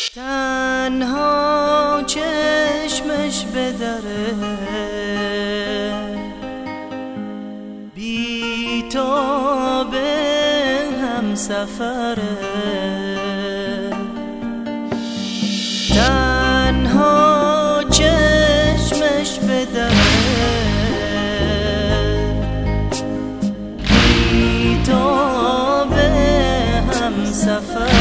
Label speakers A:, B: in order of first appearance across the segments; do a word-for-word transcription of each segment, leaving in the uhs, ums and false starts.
A: تنها چشمش به دره، بی تو به هم سفره. تنها چشمش به دره، بی تو به هم سفره.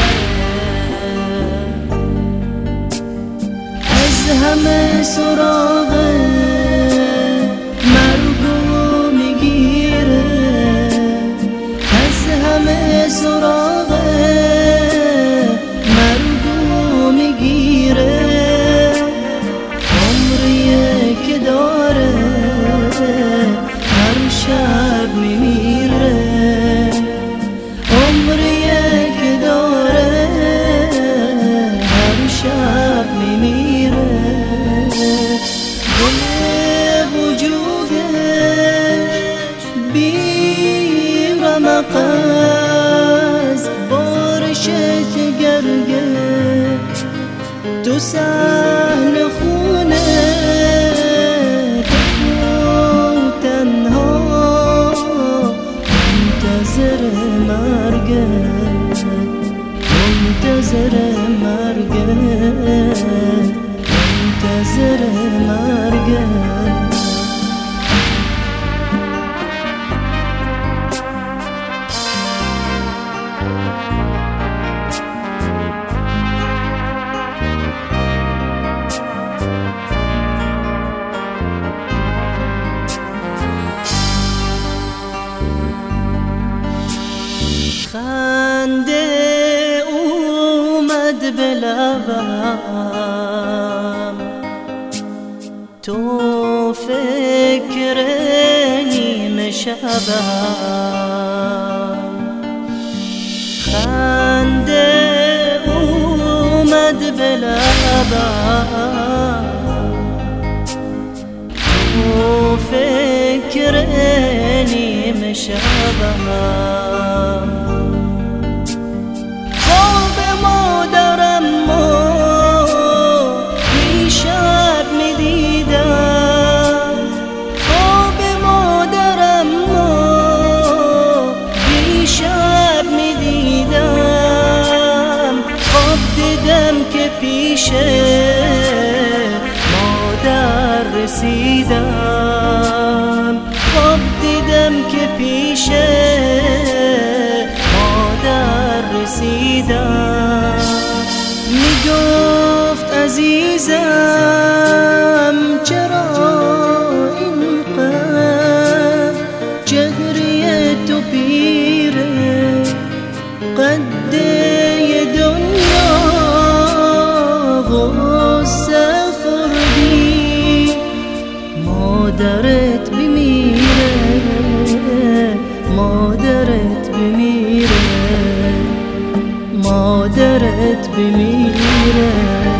A: از همه سراغ مرگو میگیره، از همه سراغ مرگو میگیره. عمریه که داره هر شب میمیره، عمریه که داره هر شب میمیره. وجودش بی رمق از بارش گرگه، تو صحن خونه تو تنها منتظر مرگه، منتظر مرگه، منتظر مرگه. خنده اومد به لبم، تو فکر نیمه شبم. خنده اومد به لبم، تو فکر نیمه شبم. خواب مادرم ما دیشب میدیدم، خواب مادرم ما دیشب میدیدم. خواب دیدم که پیش مادر رسیدم، خواب دیدم که پیش مادر رسیدم. میگفت عزیزم چرا اینقدر چهره تو پیره، قد دنیا غصه خوردی. مادرت بمیره، مادرت بمیره، مادرت بمیره.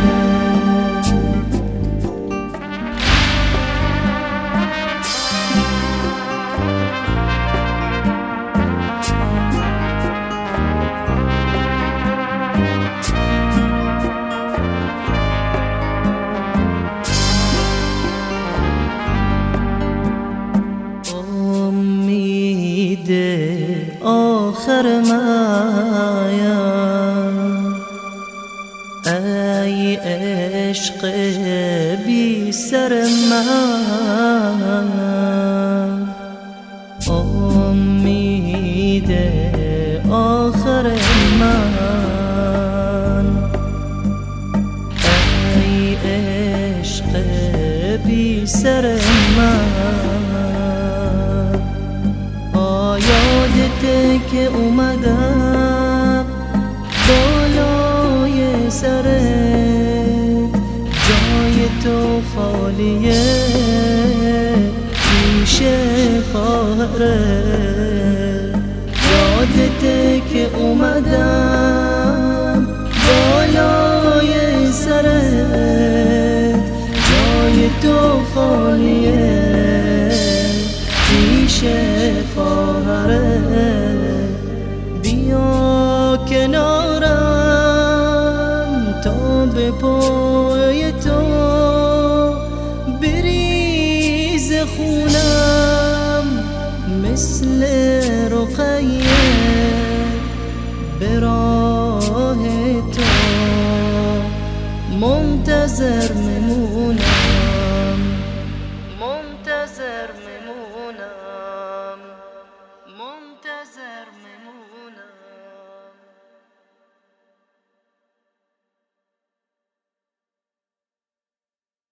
A: آخر مایم ای عشق بی سر من، امید آخر من. ای عشق بی سر من، یادته که اومدم بالای سرت، جای تو خالیه پیش خواهرت. یادته که اومدم بالای سرت، جای تو خالیه پیش خواهرت. بیا کنارم تا پای تو بریز خونم مثل رقیه به راه تو منتظر میمونم منتظر میمونم